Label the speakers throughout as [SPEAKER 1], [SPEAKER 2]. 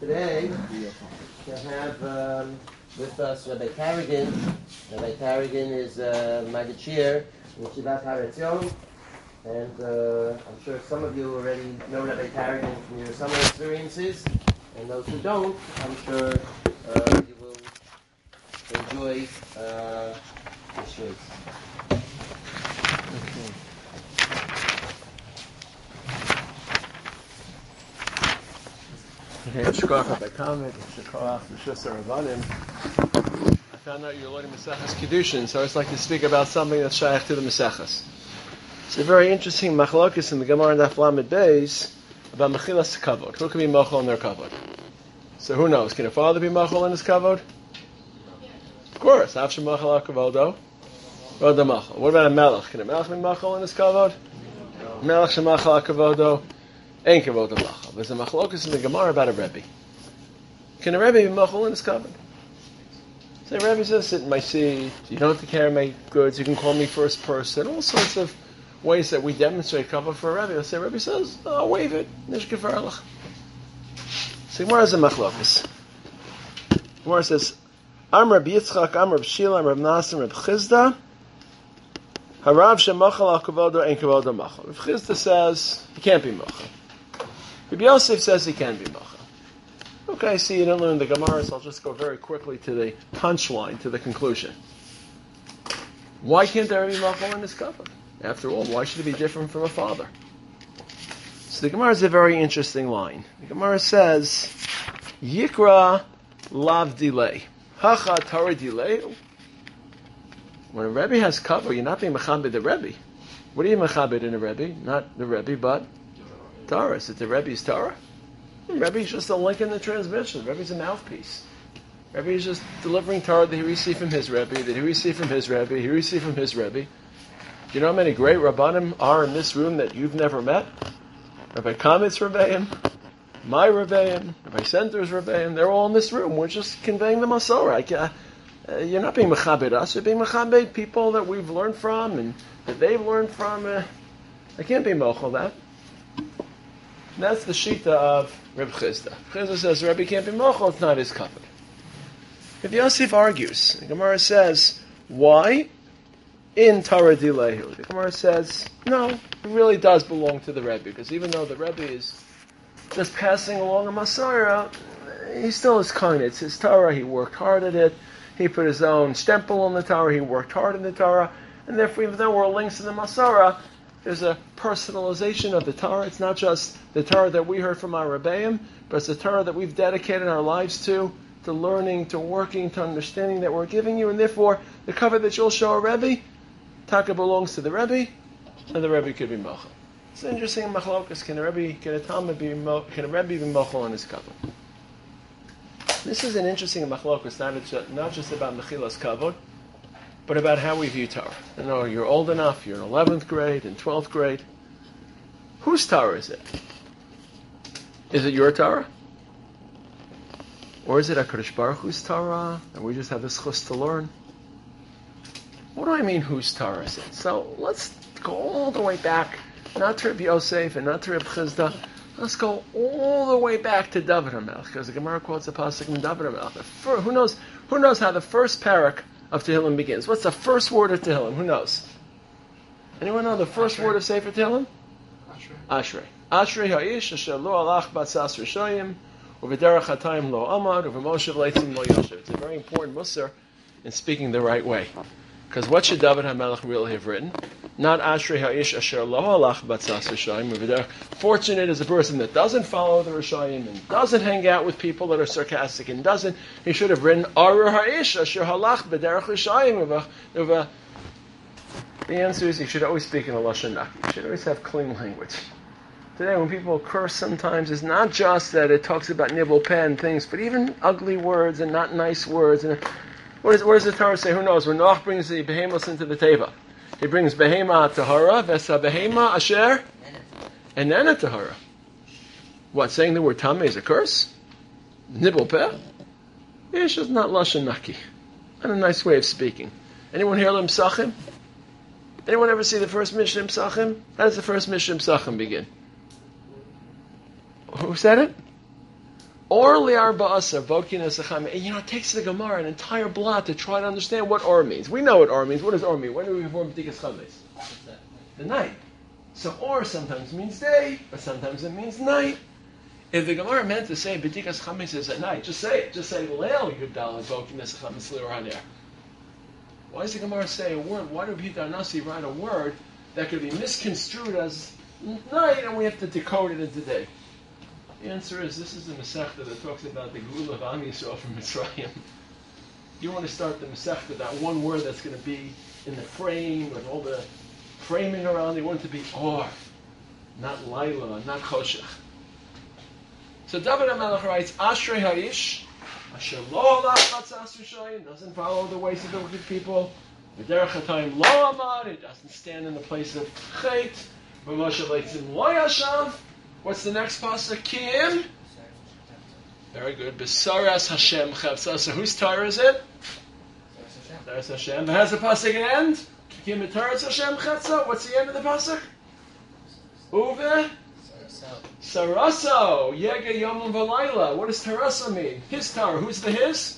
[SPEAKER 1] Today we have with us Rabbi Tarragon. Rabbi Tarragon is Magachir in Yeshivat Har Etzion, and I'm sure some of you already know Rabbi Tarragon from your summer experiences, and those who don't, I'm sure you will enjoy the shirts.
[SPEAKER 2] Okay, Shkoch by comment, Shkoch Meshusar Avanim. I found out you're learning Maseches Kedushin, so I just like to speak about something that's shaykh to the Maseches. It's a very interesting machlokes in the Gemara and Daf Lamed Beis about Mechilas Kavod. Who can be Mochel in their Kavod? So who knows? Can a father be Mochel in his Kavod? Of course. Avshem Mochel HaKavodo. Voda Mochel. What about a Melech? Can a Melech be Mochel in his Kavod? Melech Shemachel HaKavodo. Ain't Kavod Mochel. There's a machlokes in the Gemara about a Rebbe. Can a Rebbe be Mochel in his Kavod? So the Rebbe says, sit in my seat, you don't have to carry my goods, you can call me first person, all sorts of ways that we demonstrate Kavod for a Rebbe. So the Rebbe says, I'll waive it, Nish Gefarlach. So Gemara is a machlokes. Gemara says, Am Reb Yitzchak, Am Reb Shila, Am Reb Nasim, Reb Chizda, Harav Shemachal HaKavodo, Ein Kavodo Machal. Reb Chizda says, he can't be Machal. Rabbi Yosef says he can be Machal. Okay, see, you didn't learn the Gemara, so I'll just go very quickly to the punchline, to the conclusion. Why can't there be Machal in his Kavod? After all, why should it be different from a father? So the Gemara is a very interesting line. The Gemara says, Yikra lav delay. Hacha tara delay. When a Rebbe has Kavod, you're not being Mechabed the Rebbe. What are you Mechabed in a Rebbe? Not the Rebbe, but Torah. Is it the Rebbe's Torah? The Rebbe is just a link in the transmission. The Rebbe is a mouthpiece. The Rebbe is just delivering Torah that he received from his Rebbe, that he received from his Rebbe, he received from his Rebbe. Do you know how many great Rabbanim are in this room that you've never met? Rabbi Kamitz Rebbeim, my Rebbeim, Rabbi Center's Rebbeim, they're all in this room. We're just conveying the Masorah. You're not being Mechabed us, you're being Mechabed people that we've learned from and that they've learned from. I can't be Mochel that. And that's the Shita of Reb Chizda. Chizda says Rebbe can't be Mochel, it's not his Kavod. If Yosef argues, the Gemara says, why? In Torah Dilehu. The Gemara says, no, it really does belong to the Rebbe, because even though the Rebbe is just passing along a Masorah, he still is kind. It's his Torah, he worked hard at it, he put his own stempel on the Torah, he worked hard in the Torah, and therefore even though we're links in the Masorah, there's a personalization of the Torah. It's not just the Torah that we heard from our Rebbeim, but it's the Torah that we've dedicated our lives to learning, to working, to understanding that we're giving you, and therefore the Kavod that you'll show a Rebbe, Taka belongs to the Rebbe, and the Rebbe could be Mochel. It's an interesting machlokas. Can a Talmud be Mochel on his Kavod? This is an interesting machlokas, not just about Mechilas Kavod, but about how we view Torah. You know, you're old enough, you're in 11th grade, in 12th grade. Whose Torah is it? Is it your Torah? Or is it HaKadosh Baruch Hu's Torah, and we just have this chus to learn? What do I mean, whose Torah is it? So let's go all the way back, not to Rabbi Yosef and not to Reb Chizda. Let's go all the way back to David HaMelech, because the Gemara quotes a pasuk from David HaMelech. Who knows how the first parak of Tehillim begins? What's the first word of Tehillim? Who knows? Anyone know the first word of Sefer Tehillim? Ashrei. Ashrei ha'ish asher lo alach batzas rishayim u'v'derech hatayim lo amad u'v'moshev leitzim lo yoshev. It's a very important musar in speaking the right way. Because what should David HaMelech really have written? Not Ashrei ha'ish asher lo alach batzas rishayim u'v'derech. Fortunate is a person that doesn't follow the rishayim and doesn't hang out with people that are sarcastic and doesn't. He should have written Aru ha'ish asher halach b'derech rishayim u'v'derech. The answer is you should always speak in a Lashon Naki. You should always have clean language. Today, when people curse sometimes, it's not just that it talks about nibble pen things, but even ugly words and not nice words. And what does the Torah say? Who knows? When Noach brings the behemoths into the teva, he brings behema tahara, vesa behema asher, and nana tahara. What, saying the word tameh is a curse? Nibble peh? It's just not Lashon Naki. Not a nice way of speaking. Anyone here learn Psachim? Anyone ever see the first Mishnah Psachim? How does the first Mishnah Psachim begin? Who said it? Or li'arba asar, bokin esacham. And it takes the Gemara an entire blot to try to understand what or means. We know what or means. What does or mean? When do we perform b'dikas chametz? The night. So or sometimes means day, or sometimes it means night. If the Gemara meant to say b'dikas chametz is at night, just say it. Just say leil yudal bokin esacham mitzlior. Why does the Gemara say a word? Why do Peter Nasi write a word that could be misconstrued as night, and we have to decode it into day? The answer is, this is the Masechta that talks about the Gula of Am Yisrael from Mitzrayim. You want to start the Masechta, that one word that's going to be in the frame, with all the framing around, you want it to be Or, not Laila, not Choshech. So David HaMelech writes, Ashrei Ha'ish, Asher lo alach matzas Rishayim, doesn't follow the ways of the wicked people. V'derech HaTayim lo amar, it doesn't stand in the place of Chet. V'moshe leitzim lo yashav. What's the next pasuk? Kim. Very good. Besaras Hashem Chevsa. So whose Torah is it? Besaras Hashem. But has the pasuk an end? Kim Besaras Hashem Chevsa. What's the end of the pasuk? Uve. Saraso. Yega Yomim V'Layla. What does Taraso mean? His Torah. Who's the his?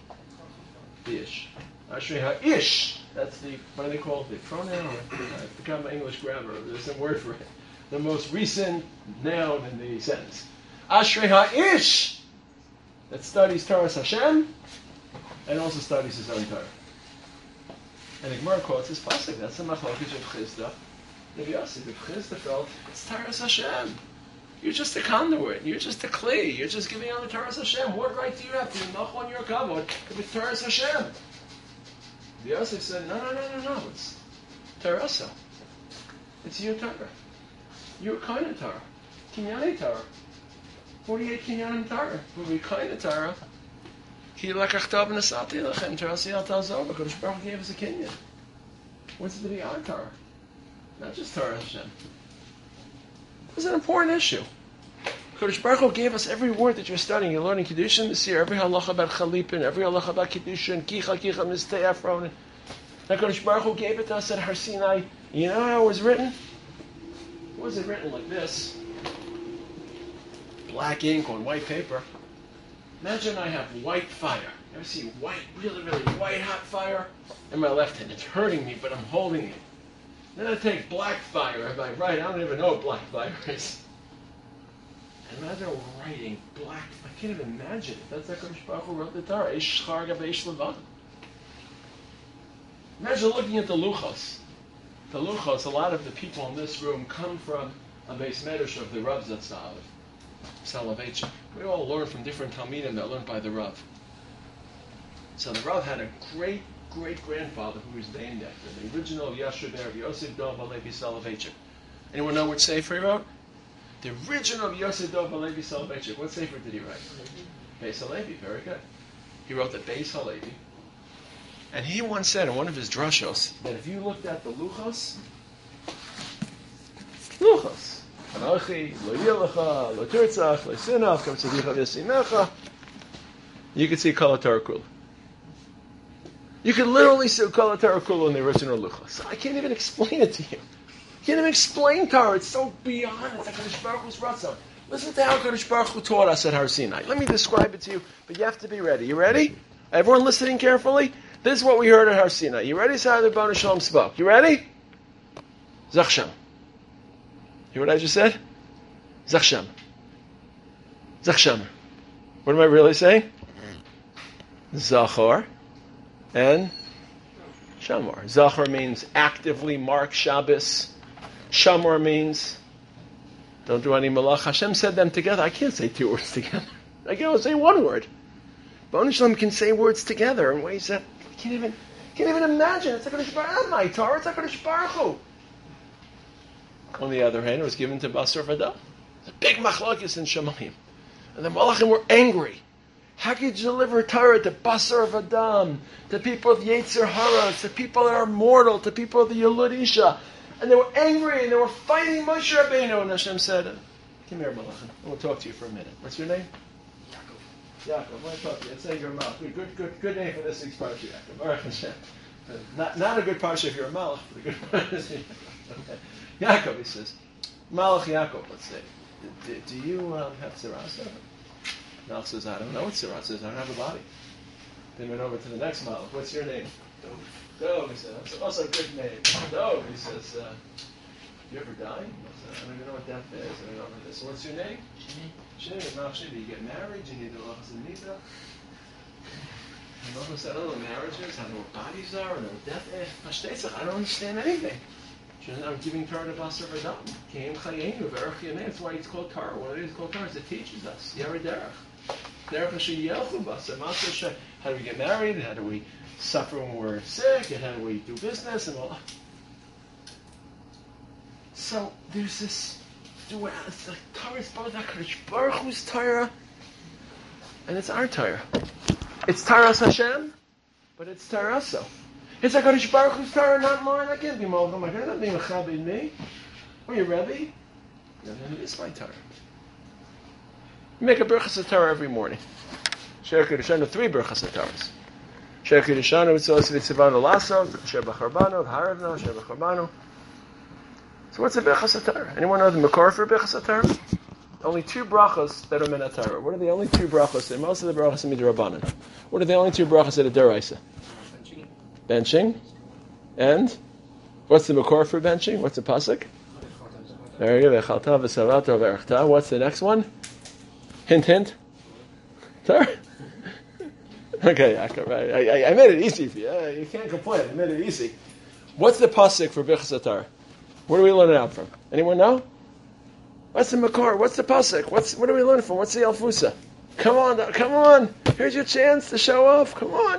[SPEAKER 2] The Ish. Ashrei HaIsh. That's the, what do they call it? The pronoun? I've become my English grammar. There's some word for it. The most recent noun in the sentence. Ashrei HaIsh, that studies Torah Hashem and also studies his own Torah. And the Gemara quotes this pasuk. That's the machlokes of Chisda. Rabbi Yosef, if Chisda felt it's Torah Hashem, you're just a conduit. You're just a kli. You're just giving on the Torah Hashem. What right do you have to knock on your kavod if it's Torah Hashem? Rabbi Yosef said, no. It's Torah. It's your Torah. You're kind of Torah. Kinyani Torah. 48 Kinyanim Torah. We'll be kind of Torah. Ki lakachtav nasati lechem Torah siyal tazor. Kodesh Baruch Hu gave us a Kinyan. What's it to be our Torah? Not just Torah Hashem. This is an important issue. Kodesh Baruch Hu gave us every word that you're studying. You're learning Kiddushin this year. Every halacha about Chalipin. Every halacha about Kiddushin. Kicha mistei afron. Now Kodesh Baruch Hu gave it to us at Har Sinai. You know how it was written? It wasn't written like this. Black ink on white paper. Imagine I have white fire. You ever see white, really, really white hot fire in my left hand? It's hurting me, but I'm holding it. Then I take black fire in my right. I don't even know what black fire is. Imagine writing black. I can't even imagine it. That's how Kodesh Baruch Hu wrote the Torah. Eish shchar gabe eish levan. Imagine looking at the luchos. The luchos, a lot of the people in this room come from a beis medrash of the Rav Zatzal, Soloveitchik. We all learn from different Talmidim that learned by the Rav. So the Rav had a great-great-grandfather who was named after the original Yasher Ber Yosef Dov Halevi Soloveitchik. Anyone know which sefer he wrote? The original Yosef Dov Halevi Soloveitchik. What sefer did he write? Beis Halevi. Very good. He wrote the Beis Halevi. And he once said in one of his drushos that if you looked at the luchos, Anochi, lo yilecha, lo tirtzach, lo sinach, kam tzadicha v'yasimecha, you could see Kol HaTorah Kula. You could literally see Kol HaTorah Kula in the original luchos. I can't even explain it to you. I can't even explain Torah. It's so beyond. It's like Kodesh Baruch Hu's ratzon. Listen to how Kodesh Baruch Hu taught us at Har Sinai. Let me describe it to you, but you have to be ready. You ready? Everyone listening carefully? This is what we heard at Har Sinai. You ready? So how the Rebbeinu Shalom spoke. You ready? Zachsham. Hear what I just said? Zachsham. Zachsham. What am I really saying? Zachor and Shamor. Zachor means actively mark Shabbos. Shamor means don't do any malach. Hashem said them together. I can't say two words together. I can only say one word. Rebbeinu Shalom can say words together in ways that can't even imagine. It's like HaKadosh Baruch Hu. My Torah, it's like HaKadosh Baruch Hu. On the other hand, it was given to Basar Vadam. The big machlokes in Shemayim. And the Malachim were angry. How could you deliver Torah to Basar Vadam, to people of Yetzer Hara, to people that are mortal, to people of the Yelud Isha? And they were angry and they were fighting Moshe Rabbeinu. And Hashem said, come here, Malachim. I want to talk to you for a minute. What's your name? Yaakov, I want to talk to you. Let's say you're a Malach. Good name for this week's parsha, Yaakov. Baruch Hashem. Not a good parsha if you're a Malach, but a good parsha. Okay. Yaakov, he says, Malach Yaakov, let's say. Do you have Tzarasa? Mel says, I don't know what Sirat says. I don't have a body. Then went over to the next Malach. What's your name? Dov. He said, that's also a good name. Dov. He says, you ever die? I don't even know what death is. I don't know what this. So what's your name? Shini. Do you get married? Do you need the Lachas and Nida? And Malach said, I don't know what marriage is. I don't know what bodies are. I don't know what death is. I don't understand anything. I'm giving Torah to Basar V'Dam. Keim Chayenu V'Erech Yamei. That's why it's called Torah. What it is called Torah is it teaches us. Yerei Derech. Derech Hashem Yelchu Basar. Master Hashem. How do we get married? How do we suffer when we're sick? And how do we do business? And all. So there's this duality. It's like Torah is both HaKadosh Baruch Hu's Torah and it's our Torah. It's Torah's Hashem, but it's Torah also. It's HaKadosh Baruch Hu's Torah, not mine. I can't be Moldom. I can't be Mechabed me. Or your Rebbe. No, it is my Torah. You make a Birchas Torah every morning. Sher Kedishanu, 3 Birchas Torahs. Sher Kedishanu, it's also the Tzivanu Lasso, Sher Bacharbanu, Haravna, Sher Bacharbanu. So what's a Birchas Torah? Anyone know the Makor for Birchas Torah? Only 2 brachas that are min Torah. What are the only 2 brachas? And most of the brachas are midrabanan. What are the only 2 brachas that are deraisa? Benching. And what's the Makor for benching? What's the pasuk? There you go. What's the next one? Hint, hint. Sorry. Okay, right. I made it easy for you. You can't complain. I made it easy. What's the pasuk for Birchas Torah? Where do we learn it out from? Anyone know? What's the Makor? What's the pasuk? What do we learn from? What's the Alfusa? Come on! Here's your chance to show off. Come on.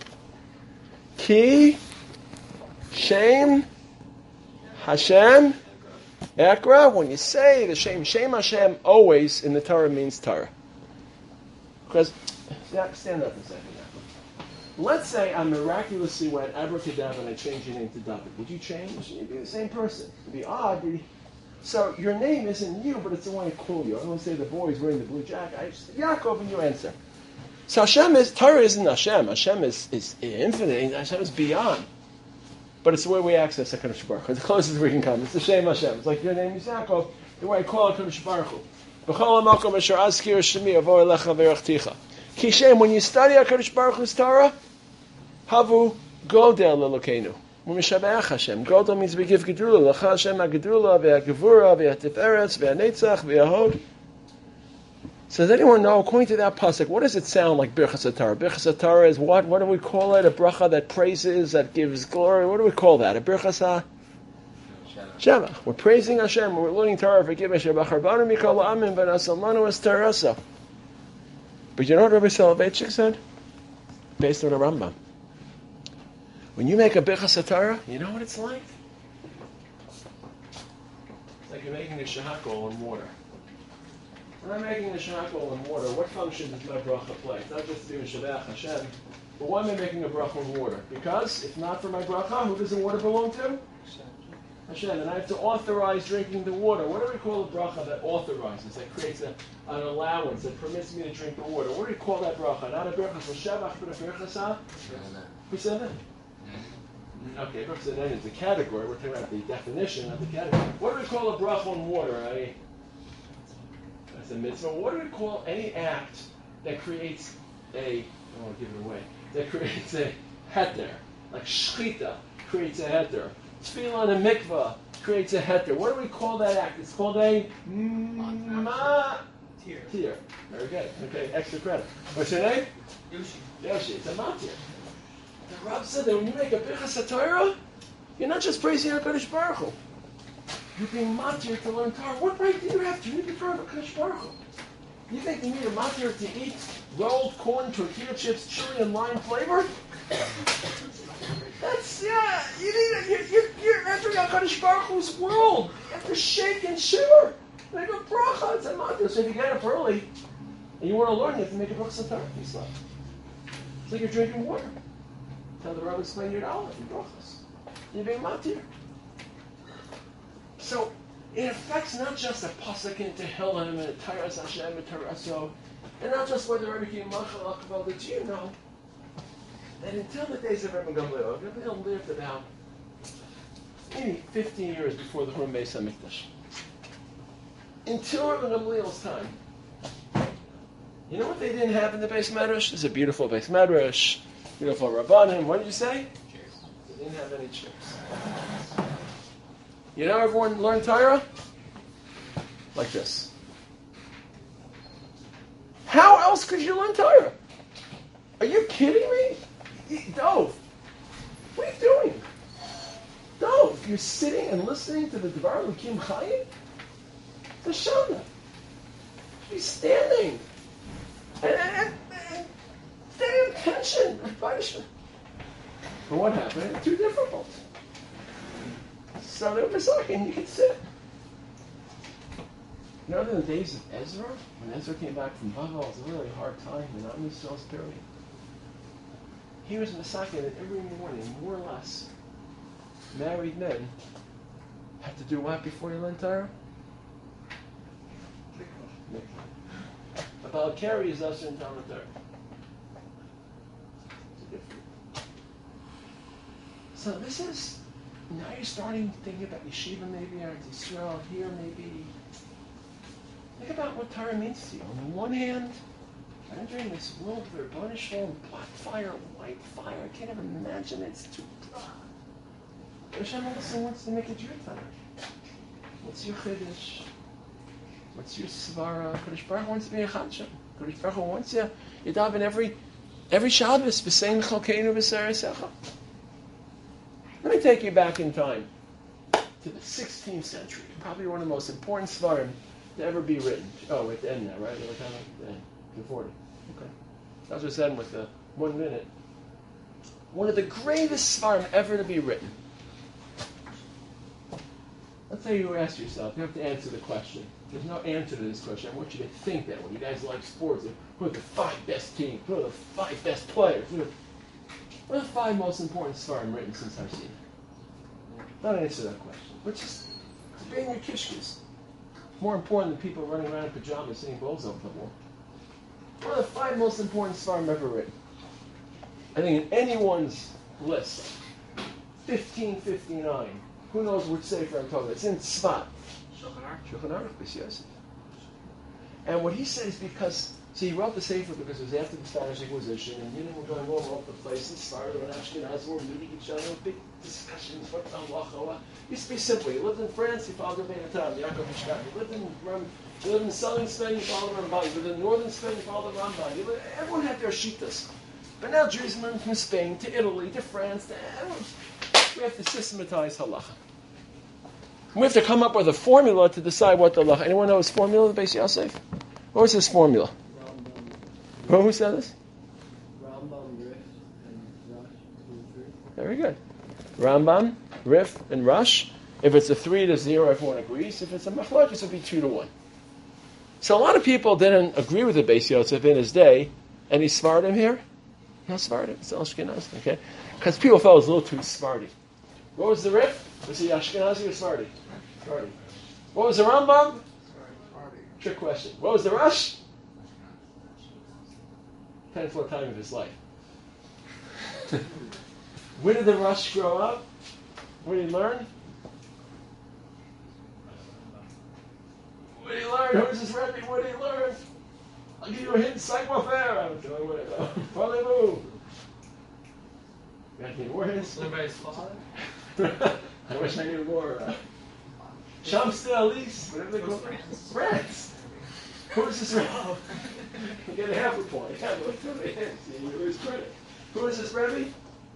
[SPEAKER 2] Ki, Shem, Hashem, Ekra. When you say the Shem Hashem, always in the Torah means Torah. Because stand up a second now. Let's say I miraculously went abracadabra and I changed your name to David. Would you change? You'd be the same person. It'd be odd. So your name isn't you, but it's the one I call you. I don't want to say the boy's wearing the blue jacket. I just Yaakov, and you answer. So Torah isn't Hashem. Hashem is infinite. Hashem is beyond. But it's the way we access HaKadosh Baruch Hu. It's the closest we can come. It's the Shem Hashem. It's like your name is Yaakov, the way I call HaKadosh Baruch Hu. Ki Shem, when you study HaKadosh Baruch Hu's Torah, Havu Godel L'Elokeinu. U'mishabeach Hashem. Godel means we give Gedula. L'cha Hashem HaGedula, Ve'Ha'Gevura, Ve'Ha'Tiferetz, Ve'Ha'Netzach, Ve'Ha'Hod. So does anyone know, according to that pasuk, what does it sound like Birchas Torah? Birchas Torah is what? What do we call it? A bracha that praises, that gives glory. What do we call that? A Birchas Shema. We're praising Hashem. We're learning Torah. Forgive us. Bacharbanu mikol amin v'nasalmanu es terasa. But you know what Rabbi Soloveitchik said? Based on a Rambam. When you make a Birchas Torah, you know what it's like? It's like you're making a shehakol in water. When I'm making a shehakol in water, what function does my bracha play? It's not just to Shabbat Hashem, but why am I making a bracha in water? Because if not for my bracha, who does the water belong to? Hashem. And I have to authorize drinking the water. What do we call a bracha that authorizes, that creates an allowance, that permits me to drink the water? What do we call that bracha? Not a bracha for Shabbat, but a bracha for Seven. Okay, bracha then is the category. We're talking about the definition, not the category. What do we call a bracha in water? That's a mitzvah. What do we call any act that creates I don't want to give it away, that creates a heter, like shchita creates a heter. Tefillah and a mikvah creates a heter. What do we call that act? It's called a matir. Very good. Okay, extra credit. What's your name? Yoshi. It's a matir. The Rav said that when you make a Birchas Torah, you're not just praising HaKadosh Baruch Hu. You're being matir to learn Torah. What right do you have to read the Torah of HaKadosh Baruch Hu? You think you need a matir to eat rolled corn, tortilla chips, chili, and lime flavor? That's, you need it. You're entering HaKadosh Baruch Hu's world. You have to shake and shiver. Make a bracha. It's a matir. So if you get up early and you want to learn, you have to make a bracha Torah. It's like you're drinking water. Tell the Rav explain your knowledge and brachas. You're being matir. So it affects not just a pasuk in Tehillim and a Taras Hashem and Taraso, and not just whether Rabbi Kiva Machal Akabal. Did you know that until the days of Rabbi Gamliel lived about maybe 15 years before the Churban Beis Hamikdash. Until Rabbi Gamliel's time, You know what they didn't have in the Beis Medrash? It's a beautiful Beis Medrash, beautiful Rabbanim. What did you say?
[SPEAKER 3] Cheers.
[SPEAKER 2] They didn't have any chairs. You know everyone learned Torah? Like this. How else could you learn Torah? Are you kidding me? Dov, what are you doing? Dov, you're sitting and listening to the Devar Lukim Chayim? The Shana. He's standing. And paying attention. But what happened? It's too difficult. So they were talking, you could sit. You know, in the days of Ezra, when Ezra came back from Bavel, it was a really hard time, and not in the Israel's period. He was Masakin that every morning, more or less, married men have to do what before you learn Torah? About carry is us in Talmud Torah. So this is, now you're starting to think about yeshiva maybe, or Israel here maybe. Think about what Torah means to you. On the one hand, entering this world where burnished on black fire, white fire, I can't even imagine it's too dark. Hashem also wants to make it your time. What's your chiddush? What's your svara? Kodesh Baruch Hu wants to be a chadshah. Kodesh Baruch Hu wants you daven every Shabbos, b'sein chalkeinu b'sarasecha. Let me take you back in time to the 16th century. Probably one of the most important svarim to ever be written. Oh, at the end now, right? What time? At the end. 240. Okay. I'll just end with 1 minute. One of the greatest svarim ever to be written. Let's say you ask yourself, you have to answer the question. There's no answer to this question. I want you to think that when you guys like sports, who are the 5 best teams? Who are the 5 best players? What are the 5 most important svarim written since I've seen it? Not answer that question. But just be in your kishkes. More important than people running around in pajamas singing bowls over the wall. What are the 5 most important svarim ever written? I think in anyone's list, 1559. Who knows which sefer I'm talking about? It's in Tzfat. Shulchan Aruch, yes. And what he says, because, see, he wrote the sefer because it was after the Spanish Inquisition, and Yidden were going all over the place, and Sfardim and Ashkenaz were meeting each other, big discussions, what halacha. It used to be simple. You lived in France, you followed Rabbeinu Tam, Yaakov Mishkan. You lived in southern Spain, you followed the Ramban. You lived in northern Spain, you followed the Ramban. Everyone had their shittas. But now Jews moved from Spain to Italy to France to everyone. We have to systematize halacha. We have to come up with a formula to decide what the halacha. Anyone know his formula, the Beis Yosef? What was his formula? Who said this?
[SPEAKER 3] Rambam, Rif, and Rush.
[SPEAKER 2] Very good. Rambam, Rif, and Rush. If it's a 3-0, everyone agrees. If it's a machlokes, it would be 2-1. So a lot of people didn't agree with the Beis Yosef in his day. Any Svardim here? No Svardim. It's Ashkenaz. Okay, because people felt it was a little too Svardi. What was the Rif? Was he Ashkenazi or Svardi? Svardi. What was the Rambam?
[SPEAKER 3] Svardi.
[SPEAKER 2] Trick question. What was the Rush? 10th time of his life. Where did the Rush grow up? Where did he learn? Where did he learn? Who's his Rebbe? Where did he learn? I'll give you a hint. Psychofair. I'm telling you what. Parlez-vous. You got any more hints?
[SPEAKER 3] Everybody's father?
[SPEAKER 2] I wish I knew more. Shamsta Elise, whatever they call it. France. Who's this Rebbe? You get a half a point. Yeah, look to the hints. You lose credit. Who is this Rebbe?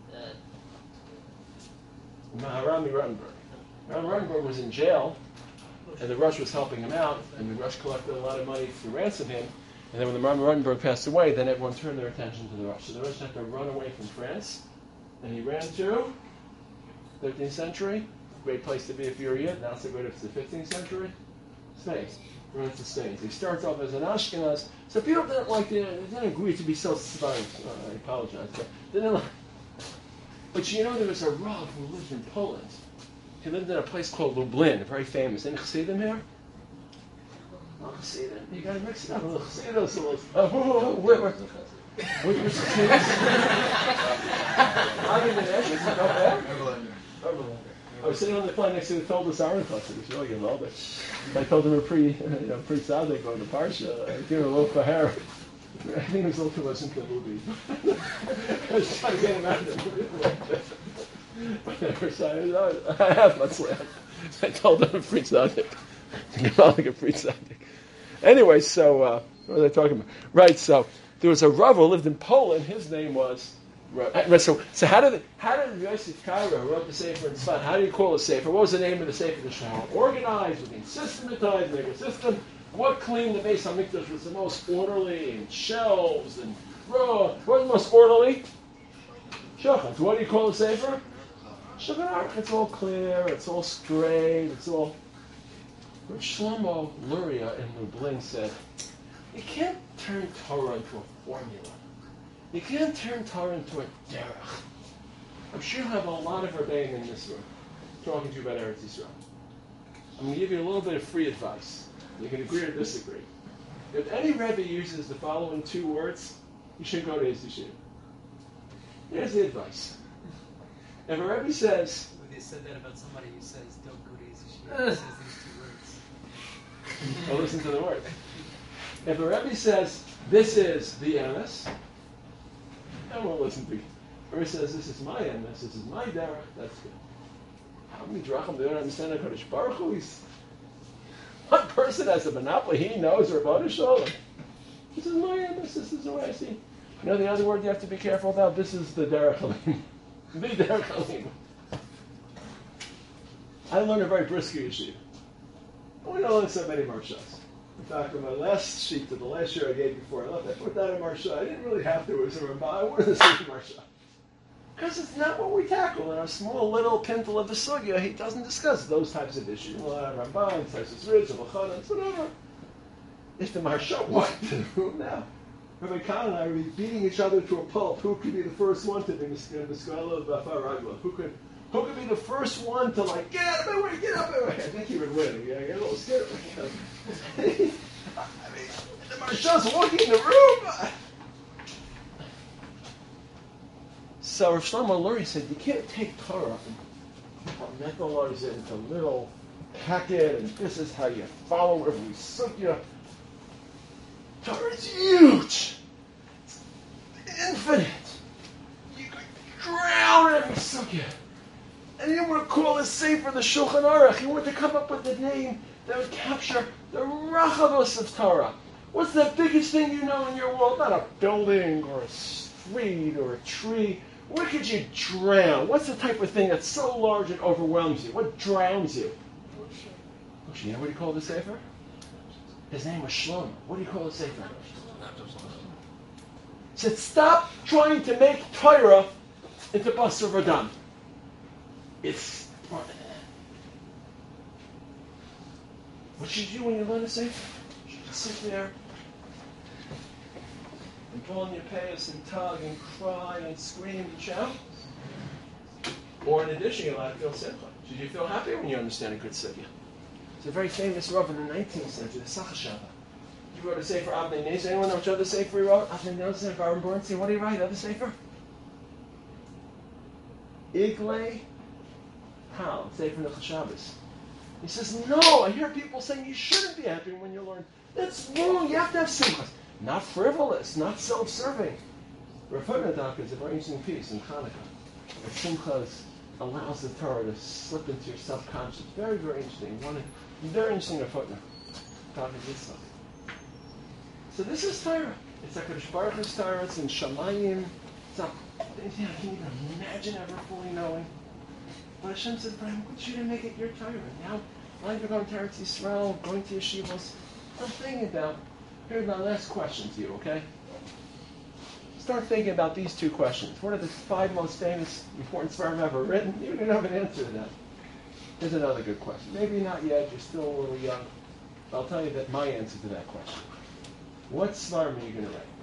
[SPEAKER 2] Maharami Rottenberg. Maharami Rottenberg was in jail, and the Rush was helping him out, and the Rush collected a lot of money to ransom him. And then when the Maharami Rottenberg passed away, then everyone turned their attention to the Rush. So the Rush had to run away from France, and he ran to 13th century. Great place to be if you're a Yid. Not so good if it's the 15th century. Spain. Runs to Spain. So he starts off as an Ashkenaz. So people didn't like they didn't agree to be so smart. I apologize. But they didn't like. But you know there was a Rav who lived in Poland. He lived in a place called Lublin, very famous. Any Chassidim here? No Chassidim. You got to mix it up. Chassidim. Which Chassidim? I mean, the Eshes, not bad. I was sitting on the plane next to the Toldos Aaron class. It was really good. But I told him we're pretty sad they go to Parsha. I give him a loaf of hair. I think he was a little too much into the movie. I was trying to get him out of the movie. Whatever, so I have Matzliach. I told him free tzaddik. Like a free tzaddik. Anyway, so what was I talking about? Right, so there was a Rav who lived in Poland. His name was. So how did Yosef Karo who wrote the Sefer in Tzfat? How do you call a Sefer? What was the name of the Sefer? The Shah organized, within systematized, make a system. What cleaned the Beis Hamikdash was the most orderly, and shelves and row. What was the most orderly? Shulchan. So what do you call a Sefer? Shulchan Aruch. It's all clear. It's all straight. It's all. But Shlomo Luria in Lublin said, "You can't turn Torah into a formula. You can't turn Torah into a derech." I'm sure you have a lot of Rebbeim in this room talking to you about Eretz Yisrael. I'm going to give you a little bit of free advice. You can agree or disagree. If any Rebbe uses the following two words, you should go to his yeshiva. Here's the advice. If a Rebbe says...
[SPEAKER 3] When they said that about somebody who says, don't go to his yeshiva, he says these 2 words.
[SPEAKER 2] Well, listen to the word. If a Rebbe says, this is the emes, I won't listen to you. Or he says, this is my emes, this is my derech, that's good. How many drachim they don't understand HaKadosh Baruch Hu? One person has a monopoly, he knows Rabbanu Shalom. This is my emes, this is the way I see. You know the other word you have to be careful about? This is the derech halim. The derech halim. I learned a very brisk yeshiva. We don't learn so many marshas. In fact, on my last sheet of the last year I gave before I left, I put that in Marsha. I didn't really have to. It was a Ramah. I wanted to say Marsha. Because it's not what we tackle. In our small little pintle of the Sugya, he doesn't discuss those types of issues. Ramban, Taisus Ritz, Avachanans, whatever. It's the Marsha. What to do now? Rabbi Khan and I were beating each other to a pulp. Who could be the first one to be the Skala of Faragwa? Who could be the first one to get out of my way, get out of my way? I think he would win. I get a little scared. I mean, the Marsha's walking in the room. So Rav Shlomo Lurie said, you can't take Torah and metallurgize it into a little packet, and this is how you follow every sugya. Torah is huge. It's infinite. You could drown every sugya. And you want to call this Sefer the Shulchan Aruch. You want to come up with a name that would capture the rachavos of Torah. What's the biggest thing you know in your world? Not a building or a street or a tree. Where could you drown? What's the type of thing that's so large it overwhelms you? What drowns you? Moshe. You know what he called the Sefer? His name was Shlomo. What do you call the Sefer? He said, stop trying to make Torah into Basar V'Dam. It's more than that. What should you do when you learn a Sefer? You should sit there and pull on your payas and tug and cry and scream and shout. Or in addition, you're allowed to feel simcha. Should you feel happy when you understand a good sugya? It's a very famous Rav in the 19th century, the Sachashava. He wrote a Sefer Avnei Nezer. Anyone know which other Sefer he wrote? Avnei Nezer, Baron Bornstein. What did he write? Other Sefer? Iglei Tal, Sefer Nechal Shabbos. He says, no, I hear people saying you shouldn't be happy when you learn. That's wrong. You have to have simchas. Not frivolous, not self-serving. Rav Hutner is a very interesting piece in Hanukkah. Where simchas allows the Torah to slip into your subconscious. Very, very interesting. Very interesting Rav Hutner. So this is Torah. It's HaKadosh Baruch Hu's Torah. It's in Shamayim. It's not anything I can't even imagine ever fully knowing. But Hashem says, but I want you to make it your Torah. Now, while you're going to Eretz Yisrael, going to yeshivos, I'm thinking about, here's my last question to you, okay? Start thinking about these two questions. What are the 5 most famous, important sperm ever written? You don't have an answer to that. Here's another good question. Maybe not yet, you're still a little young. But I'll tell you that my answer to that question. What svarim are you going to write?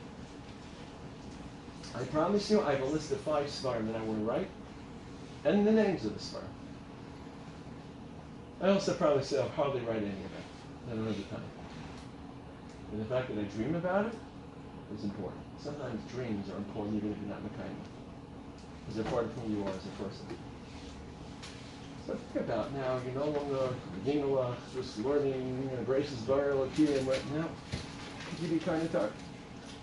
[SPEAKER 2] I promise you, I have a list of 5 svarim that I want to write, and the names of the svarim. I also promise you I'll hardly write any of it. I don't have the time. And the fact that I dream about it is important. Sometimes dreams are important even if you're not Mekayim. Because they're part of who you are as a person. So think about now, you're no longer just learning, braces, bar, and right now. Could you be kind of dark?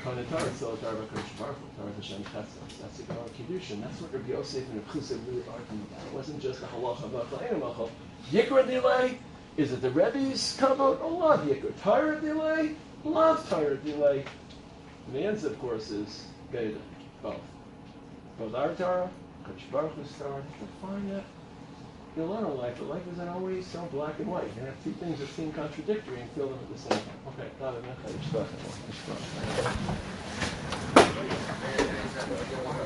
[SPEAKER 2] Kana Torah, still a Torah HaKadosh Baruch Hu, Torah Hashem Chesed. That's the Gemara Kiddushin. That's what Rabbi Yosef and Rabbi Chusay really argued about. It wasn't just the halacha about Chayim Machal. Yikra Delay, is it the Rebbe's kavod? A lot of Yikra. Torah Delay, love Torah Delay. And the answer, of course, is Geda. Both. Both our Torah, Kadosh Baruch Hu's Torah. You can find that. You'll learn in life, but life isn't always so black and white. You have two things that seem contradictory and feel them at the same time. Okay, David,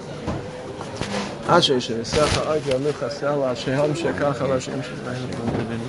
[SPEAKER 2] Mecha, Yishbach.